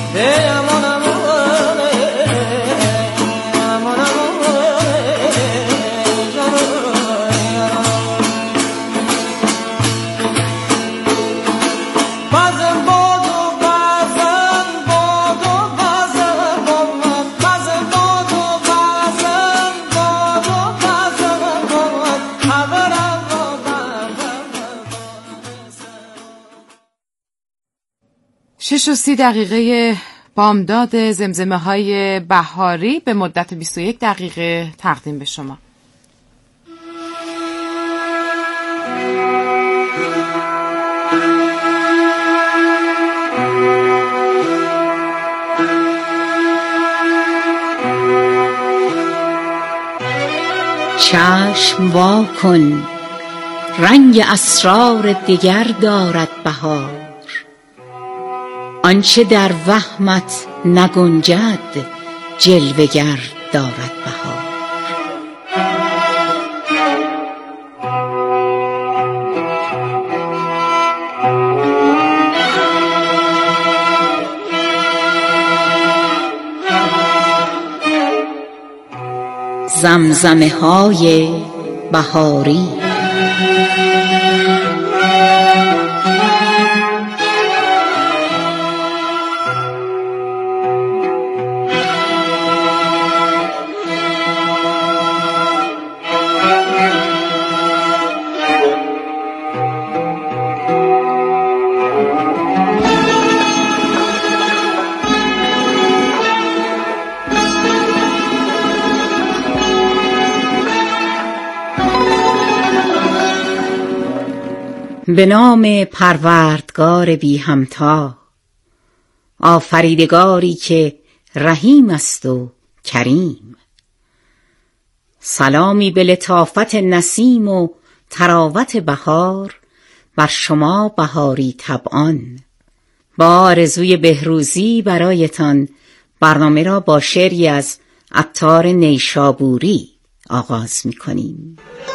شش و 30 دقیقه بامداد زمزمه های بهاری به مدت 21 دقیقه تقدیم به شما. چشم وا کن، رنگ اسرار دگر دارد بهار. آنچه در وهمت نگنجد جلوه‌گر دارد بهار. زمزمه های بهاری. به نام پروردگار بی همتا، آفریدگاری که رحیم است و کریم. سلامی به لطافت نسیم و طراوت بهار بر شما بهاری طبعان. با آرزوی بهروزی برایتان برنامه را با شعری از عطار نیشابوری آغاز می‌کنیم.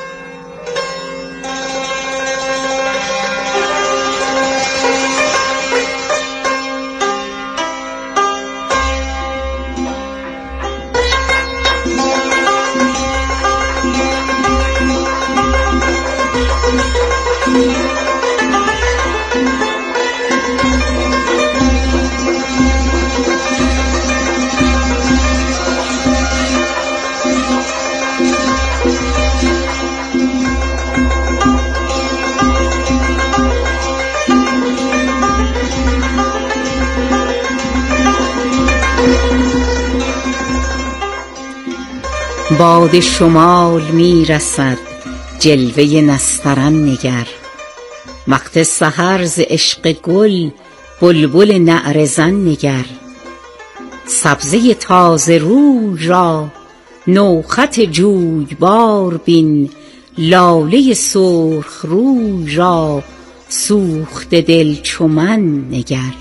باد شمال می رسد، جلوه نسترن نگر. وقت سحر ز عشق گل، بلبل نعرزن نگر. سبزه تازه روی را نوخط جویبار بین. لاله سرخ روی را سوخته دل چو من نگر.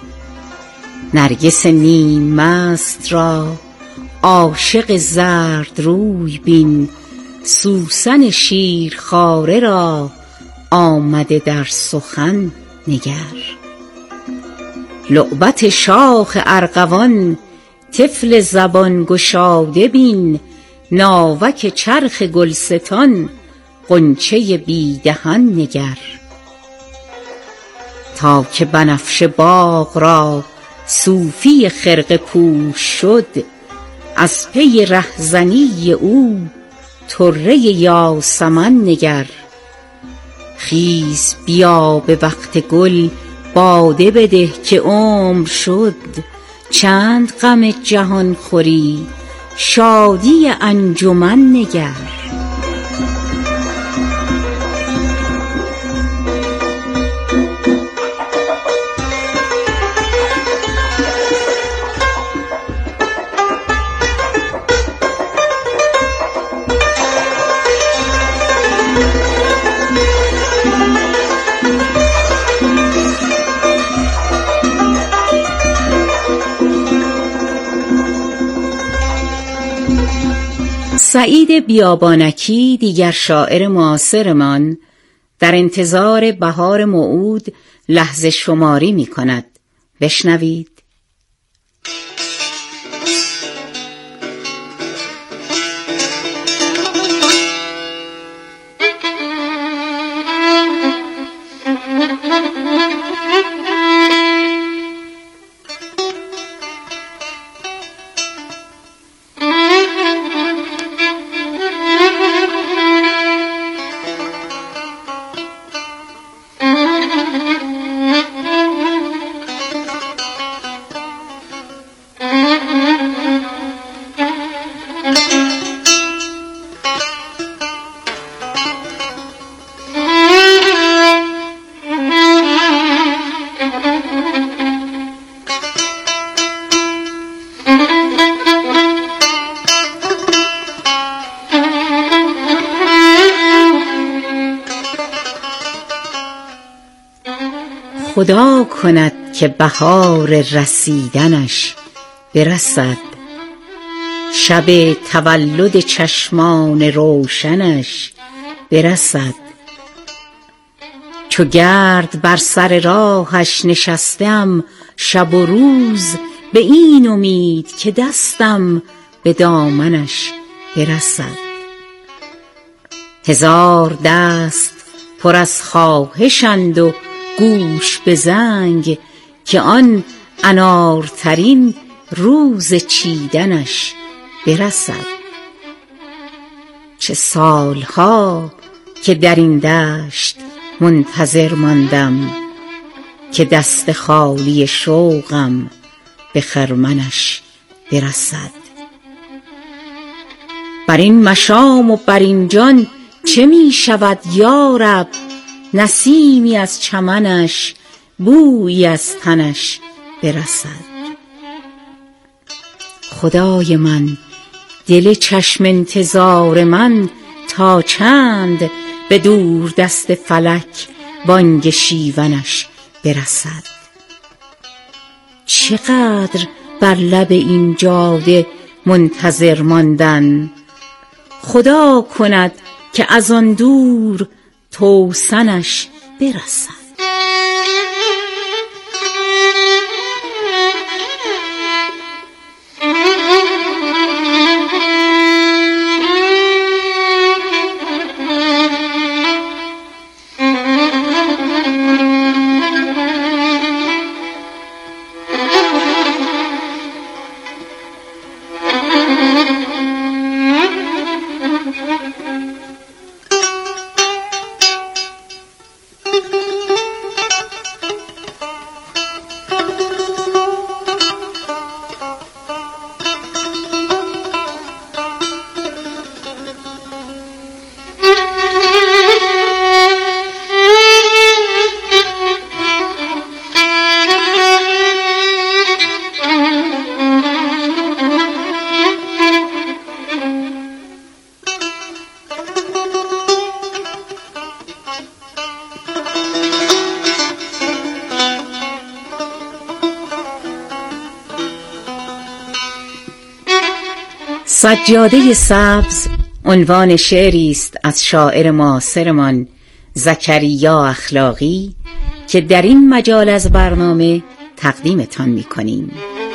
نرگس نیم مست را عاشق زرد روی بین. سوسن شیرخواره را آمده در سخن نگر. لعبت شاخ ارغوان طفل زبان گشاده بین. ناوک چرخ گلستان غنچه بی دهن نگر. تا که بنفشه باغ را صوفی خرقه پوش شد. از پی رهزنی او طره یاسمن نگر. خیز بیا به وقت گل باده بده که عمر شد. چند غم جهان خوری شادی انجمن نگر. سعید بیابانکی دیگر شاعر معاصرمان در انتظار بهار موعود لحظه شماری می کند. بشنوید. خدا کند که بهار رسیدنش برسد، شب تولد چشمان روشنش برسد. چو گرد بر سر راهش نشستم شب و روز، به این امید که دستم به دامنش برسد. هزار دست پر از خواهشند و گوش به زنگ، که آن انارترین روز چیدنش برسد. چه سالها که در این دشت منتظر ماندم، که دست خالی شوقم به خرمنش برسد. بر این مشام و بر این جان چه می شود یارب، نسیمی از چمنش بویی از تنش برسد. خدای من دل چشم انتظار من تا چند، به دور دست فلک بانگ شیونش برسد. چقدر بر لب این جاده منتظر ماندن، خدا کند که از آن دور توسنش برسد. سجاده سبز عنوان شعری است از شاعر معاصرمان زکریا اخلاقی که در این مجال از برنامه تقدیمتان می‌کنیم.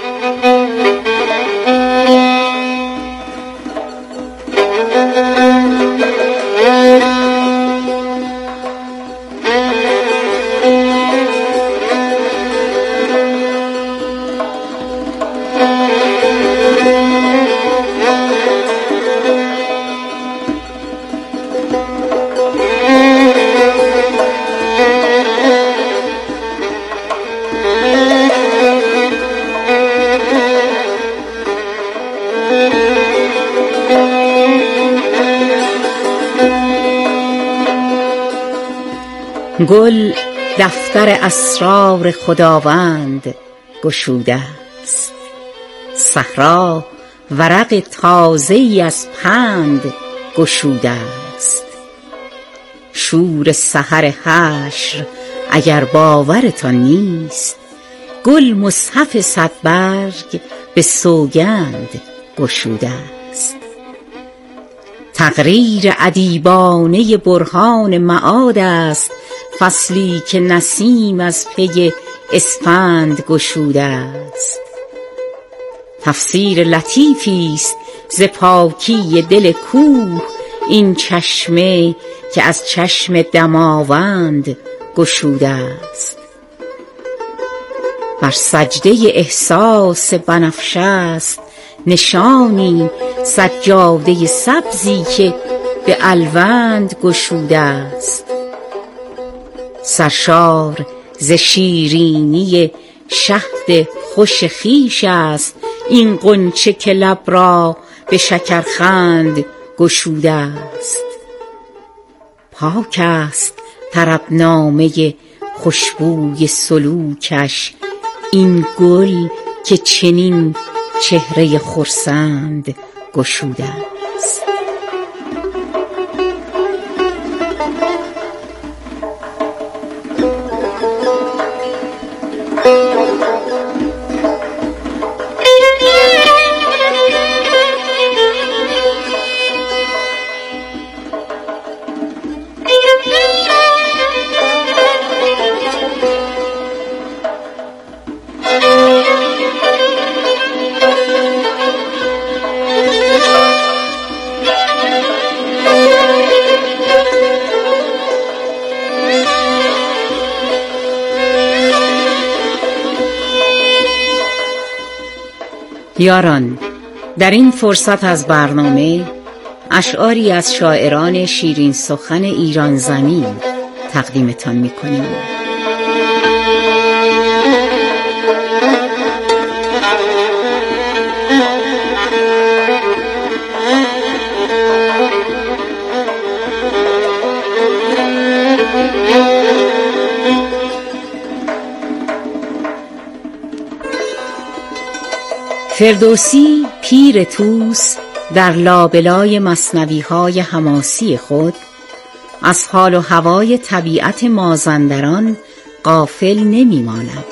گل دفتر اسرار خداوند گشوده است، صحرا ورق تازه‌ای از پند گشوده است. شور سحر حشر اگر باورتان نیست، گل مصحف صدبرگ به سوگند گشوده است. تقریر ادیبانه برهان معاد است، فصلی که نسیم از پی اسفند گشوده است. تفسیر لطیفی است ز پاکی دل کوه، این چشمه که از چشم دماوند گشوده است. بر سجده احساس بنفشه است نشانی، سجاده سبزی که به الوند گشوده است. سرشار ز شیرینی شهد خوش خویش است، این غنچه که لب را به شکرخند گشوده است. پاک است طربنامه خوشبوی سلوکش، این گل که چنین چهره خرسند گشوده است. یاران، در این فرصت از برنامه اشعاری از شاعران شیرین سخن ایران زمین تقدیمتان می‌کنیم. فردوسی پیر طوس در لابلای مثنوی‌های حماسی خود از حال و هوای طبیعت مازندران غافل نمی‌ماند.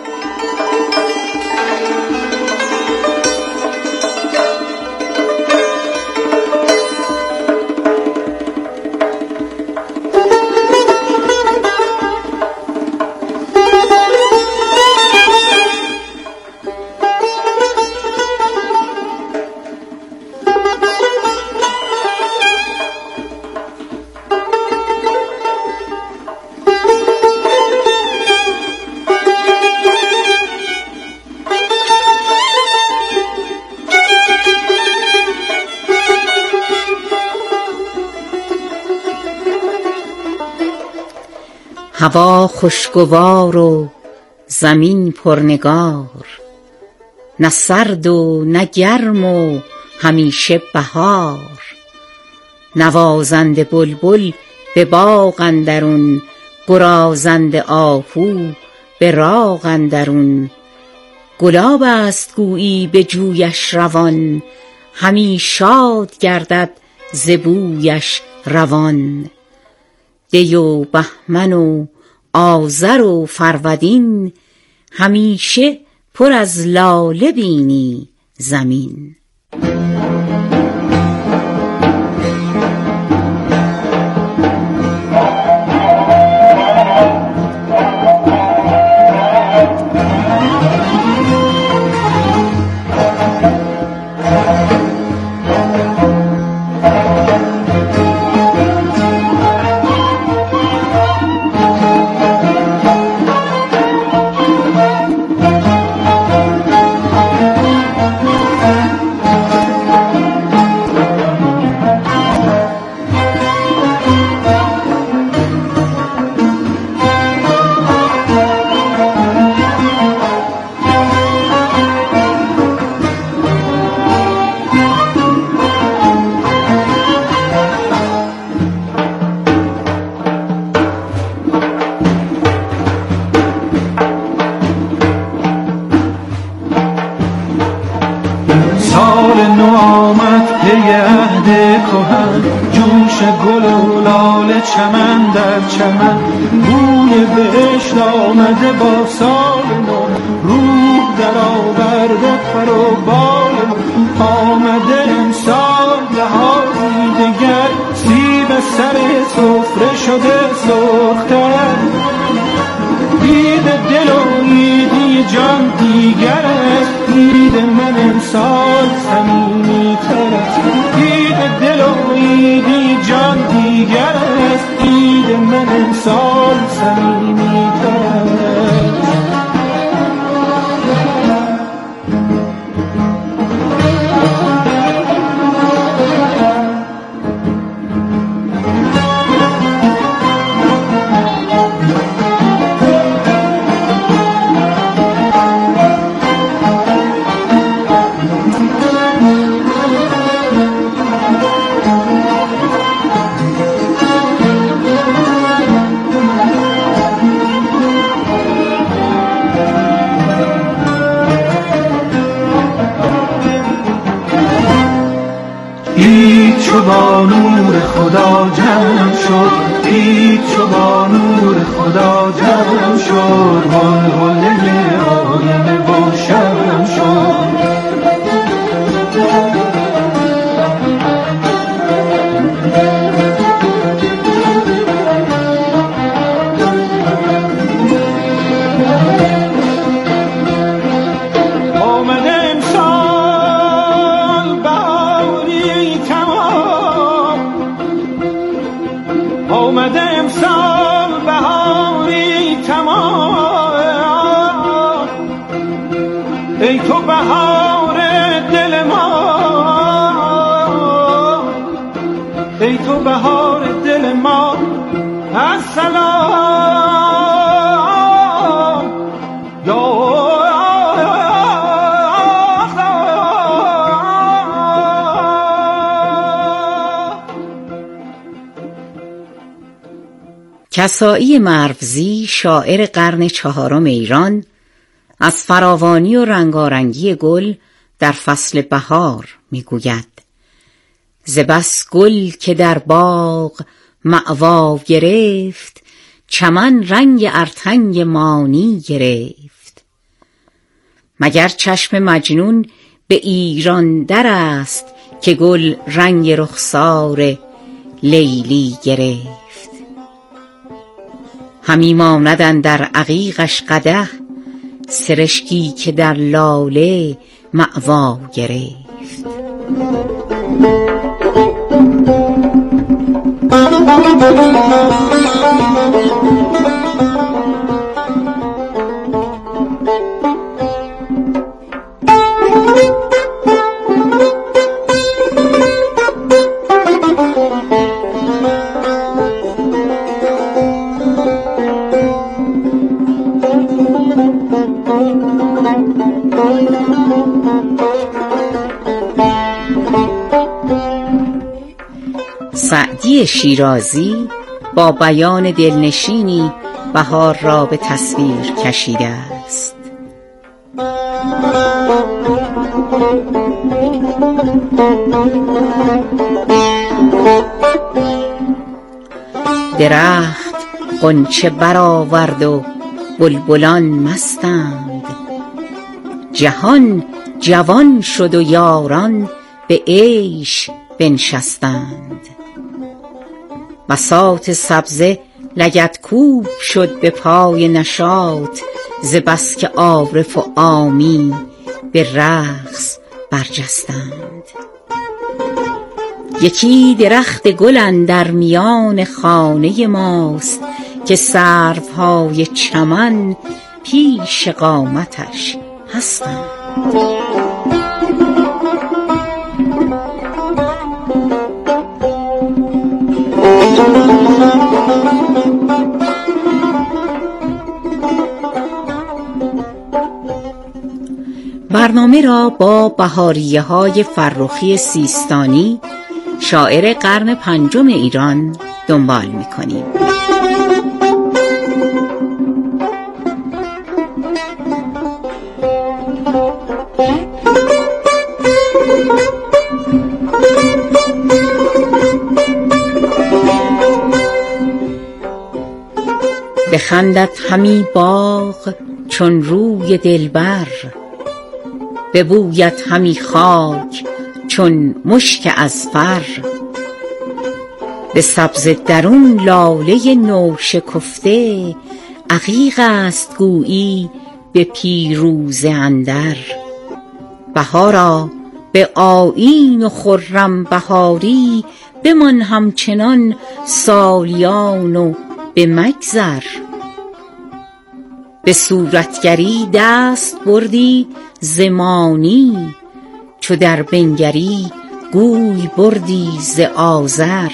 هوا خوشگوار و زمین پرنگار، نه سرد و نه گرم و همیشه بهار. نوازنده بلبل به باغ اندرون، گرازنده آهو به راغ اندرون. گلاب است گویی به جویش روان، همی شاد گردد ز بویش روان. دی و بهمن و آذر و فرودین، همیشه پر از لاله بینی زمین. جوش گل و لاله چمن در چمن، بوی بهشت آمده با سال نو. روح در آورده پر و بال نو، آمده امسال بهاری دگر. سیب سر سفره شده سرختر، دید دل و عیدی جان دیگر است. دید من امسال صمیمی تر است، دید دل و عیدی جان دیگر است. دید من امسال صمیمی تر است. عید چو با نور خدا جمع شد، عید چو با نور خدا جمع شد. غلغله آینه با شمع شد. آمده امسال بهاری تمام، ای تو بهار کسائی مرزی شاعر قرن 4 ایران از فراوانی و رنگارنگی گل در فصل بهار میگوید: ز بس گل که در باغ مأوا گرفت، چمن رنگ ارتنگ مانی گرفت. مگر چشم مجنون به ایران در است، که گل رنگ رخسار لیلی گرفت. همی ماند اندر عقیقش قدح، سرشکی که در لاله مأوا گرفت. سعدی شیرازی با بیان دلنشینی بهار را به تصویر کشیده است. درخت غنچه برآورد و بلبلان مستند، جهان جوان شد و یاران به عیش بنشستند. بساط سبزه لگدکوب شد به پای نشاط، ز بس که عارف و عامی به رقص برجستند. یکی درخت گل اندر میان خانه ماست، که سروهای چمن پیش قامتش هستند. برنامه را با بهاریه‌های فرخی سیستانی، شاعر قرن 5 ایران دنبال می‌کنیم. بخندد همی باغ چون روی دلبر، ببوید همی خاک چون مشک اذفر. به سبزه درون لاله نوشکفته، عقیق است گویی به پیروزه اندر. بهارا به آیین و خرم بهاری، بمان همچنان سالیان و به مگذر. به صورتگری دست بردی زمانی، چو در بنگری گوی بردی ز آذر.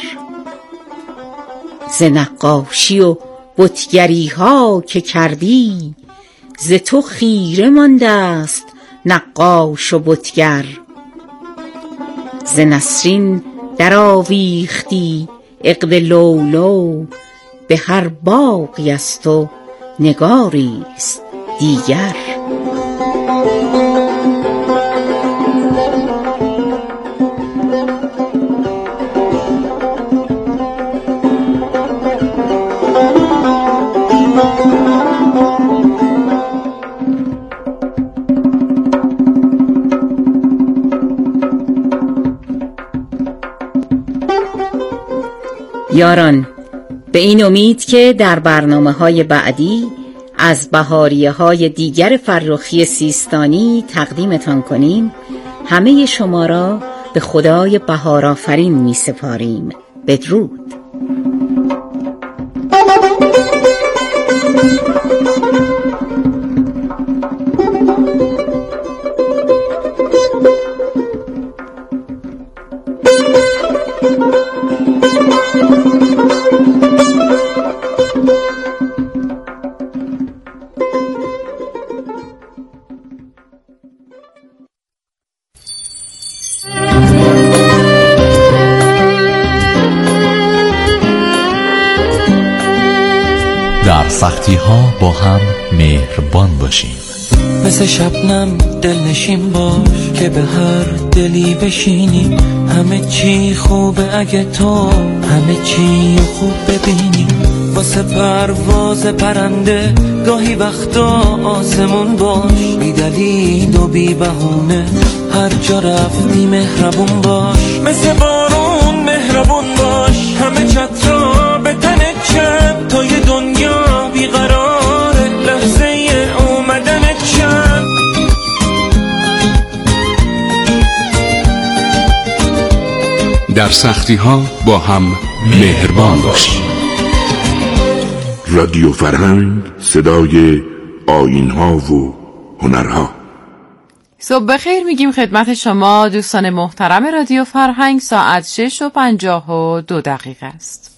ز نقاشی و بتگری ها که کردی، ز تو خیره مانده است نقاش و بتگر. ز نسرین در آویختی عقد لولو، به هر باغی از تو نگاری است دیگر. یاران، به این امید که در برنامه‌های بعدی از بهاریه‌های دیگر فرخی سیستانی تقدیمتان کنیم، همه شما را به خدای بهارآفرین می‌سپاریم. بدرود. سختی ها با هم مهربان باشیم. مثل شبنم دلنشین باش که به هر دلی بشینی. همه چی خوبه اگه تو همه چی خوب ببینی. واسه پرواز پرنده گاهی وقتا آسمون باش. بی دلیل و بی بهونه هر جا رفتی مهربون باش. مثل بارون مهربون باش. همه چترا به تنت چند تا یه دنیا بیقراره لحظه اومدنت چند. در سختی ها با هم مهربان باشیم. رادیو فرهنگ، صدای آیین ها و هنرها. صبح بخیر میگیم خدمت شما دوستان محترم رادیو فرهنگ. ساعت 6:52 است.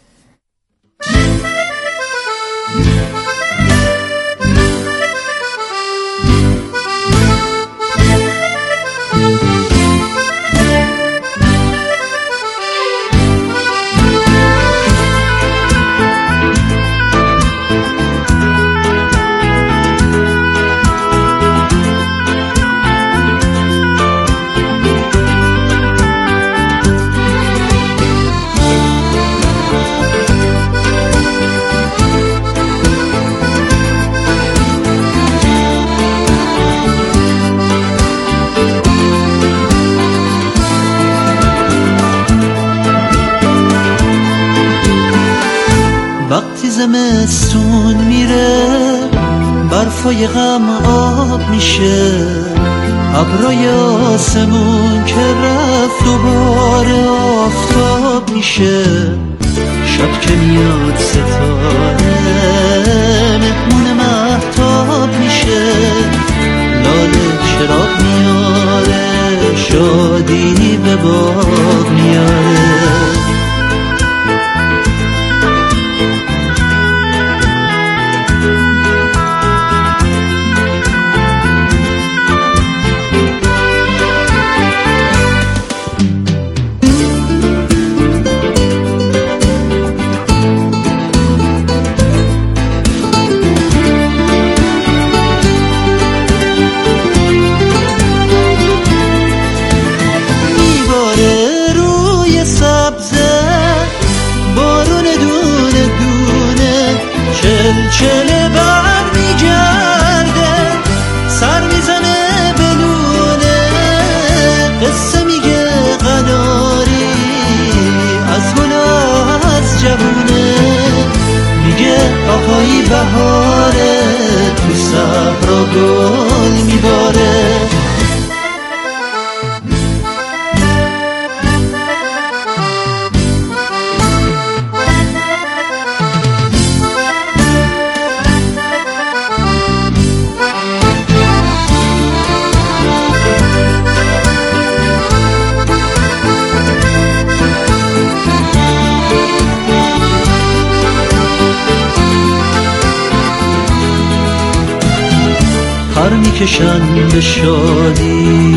وقتی زمستون میره برفای غم آب میشه. ابرای آسمون که رفت دوباره آفتاب میشه. شب که میاد ستاره مهمون مهتاب میشه. لاله چراغ میاره شادی به باغ میاره. چله بر میگرده سر میزنه بلونه. قصه میگه قناری از گل از جوونه. میگه آقایی بهاره تو صحرا گل میباره. پر میکشن به شادی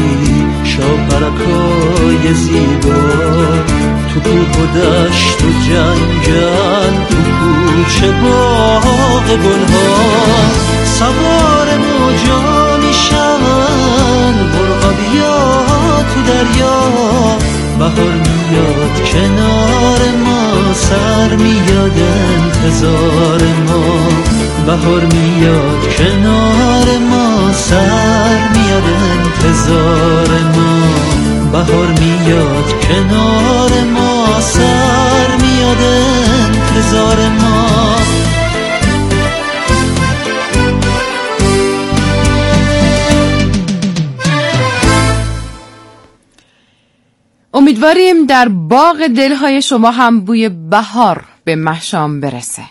شاپرکای زیبا. تو کوه و دشت و جنگل تو کوچه باغ گلها. سوار موجا میشن مرغابیا تو دریا. بهار میاد کنار ما سر میاد انتظار ما. بهار میاد کنار ما سر میاد انتظار ما. بهار میاد کنار ما سر میاد انتظار ما. امیدواریم در باغ دلهای شما هم بوی بهار به مشام برسه.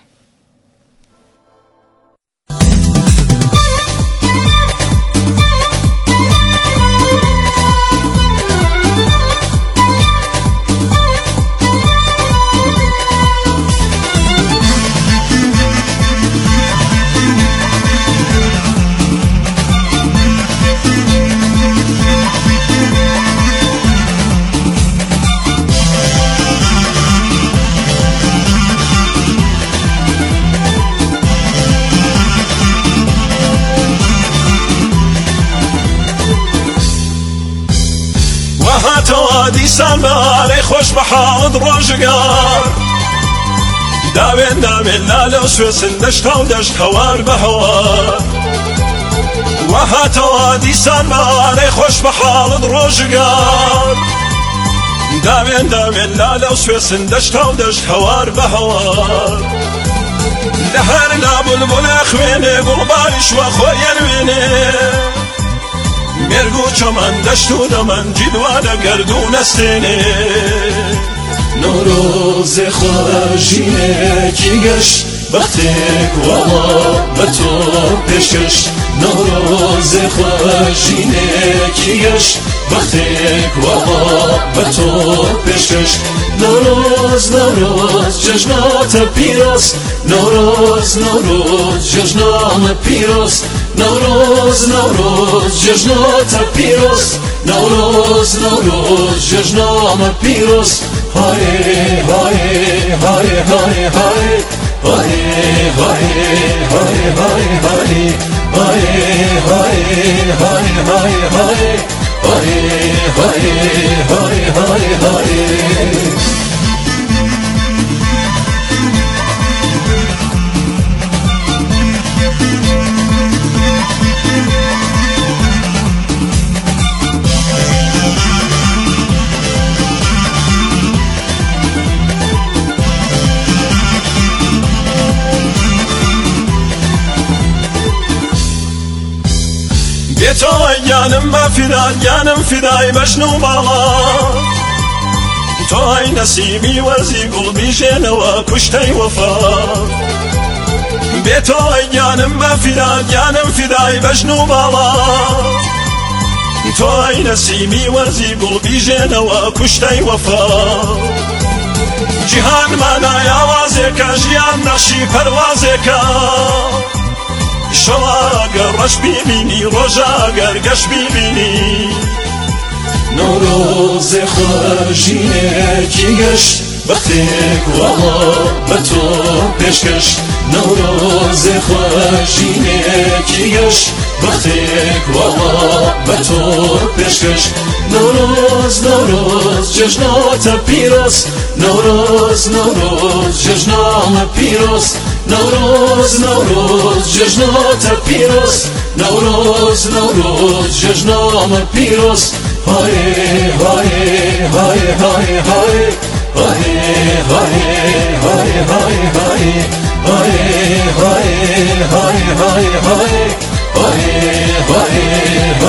دیسان باره خوش بحاڵت ڕۆژگار داوێن لالە سوێسن دەشتا و دەشت هەوار بە هەوار وهاتەوە دیسان باره خوش بحاڵت ڕۆژگار داوێن لالە سوێسن دەشتا و دەشت هەوار بە هەوار لە هەر لا بولبولە خوێنێ گوڵباریش وە خۆیان وێنێ مێرگ و چەمەن دەشت و دەمەن جیدوانە گەردوو نەستێنێ نۆرۆزێ خۆشینێکی گەشت بەختێک وەڵا بە تۆ پێشکەش نۆرۆزێ خۆشینێکی گەشت بەختێک وەڵا بە تۆ پێشکەش نۆرۆز جەژناتە پیرۆز نۆرۆز جەژنامە پیرۆز نۆرۆز جەژناتە پیرۆز نۆرۆز جەژنامە پیرۆز هایێ هایێ هایێ هایێ هایێ بێتەوە گیانم بە فیدان گیانم فیدای بەشن و باڵا تۆ های نەسیمی وەرزی گوڵ بیژێنەوە کوشتەی وەفا بێتەوە گیانم بە فیدان گیانم فیدای بەشن و باڵا تۆ های نەسیمی وەرزی گوڵ بیژێنەوە کوشتەی وەفا جیهانمانای ئاوازێکە ژیان نەخشی پەروازێکە شەواگەر ڕەش بیبینی ڕۆژاگەر گەشت بیبینی نۆرۆزێ خۆشینێکی گەشت بەختێک وەڵا بە تۆ پێشکەش نۆرۆزێ خۆشینێکی گەشت بەختێک وەڵا بە تۆ پێشکەش نۆرۆز جەژناتە پیرۆز نۆرۆز جەژنامە پیرۆز نۆرۆز جەژناتە پیرۆز نۆرۆز جەژنامە پیرۆز هایێ هایێ هایێ هایێ هایێ هایێ هایێ هایێ هایێ هایێ هایێ هایێ هایێ هایێ هایێ هایێ هایێ